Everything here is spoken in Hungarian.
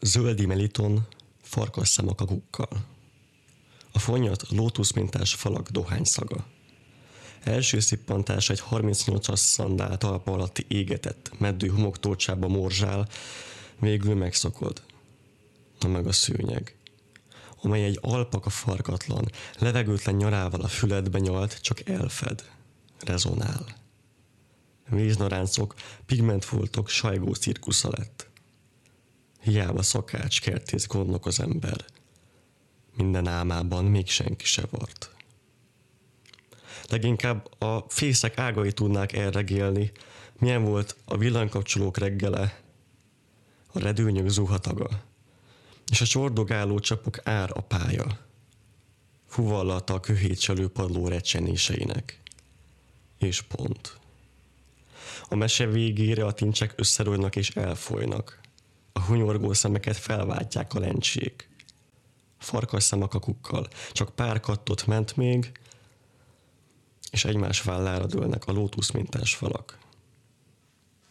zöldi meliton, farkasszem a kakukkal. A fonnyat lótuszmintás falak dohányszaga. Első szippantás egy 38-as szandál talpa alatti égetett, meddő homoktócsába morzsál, végül megszakod. Na meg a szőnyeg, amely egy alpaka farkatlan, levegőtlen nyarával a füledbe nyalt, csak elfed, rezonál. Víznaráncok, pigmentfoltok, sajgó cirkusza lett. Hiába szakács, kertész, gondnok az ember. Minden álmában még senki se vart. Leginkább a fészek ágai tudnák elregélni, milyen volt a villanykapcsolók reggele, a redőnyök zuhataga, és a csordogáló csapok ár a pálya, fuvallata a köhétselő padló recsenéseinek. És pont. A mese végére a tincsek összerogynak és elfolynak. A hunyorgó szemeket felváltják a lencsék. Farkasszem a kakukkal, csak pár kattot ment még, és egymás vállára dőlnek a lótuszmintás falak.